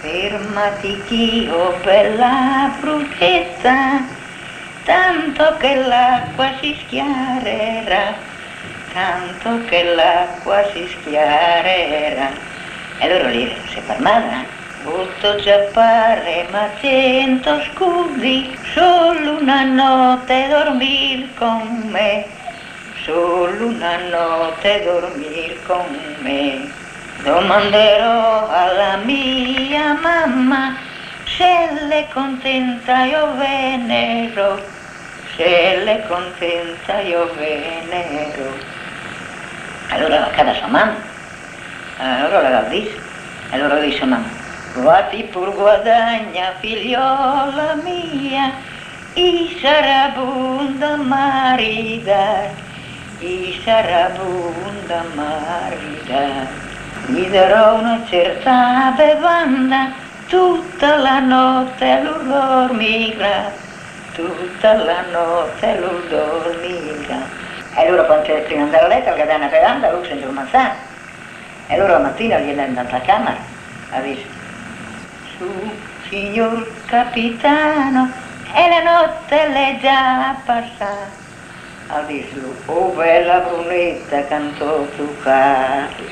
Fermati ch'io bella bruschetta, tanto che l'acqua si schiarerà, tanto che l'acqua si schiarerà. E loro lì si fermavano. Tutto già pare, ma cento scusi, solo una notte dormir con me, solo una notte dormir con me. Domanderò alla mia mamma se le contenta io venero, se le contenta io venero. Allora va a casa sua mamma, allora la dice, allora dice mamma, vatti pur guadagna figliola mia, i sarà bunda maridar, i sarà bunda maridar. Gli darò una certa bevanda, tutta la notte lui dormirà, tutta la notte lui dormirà. E loro quando prima di andare a letto, che dà una bevanda, lui sente un mazzà. E loro la mattina gli è andata a camera, ha visto, su signor capitano, e la notte l'è già passata. Ha visto, oh bella brunetta, cantò tu caro.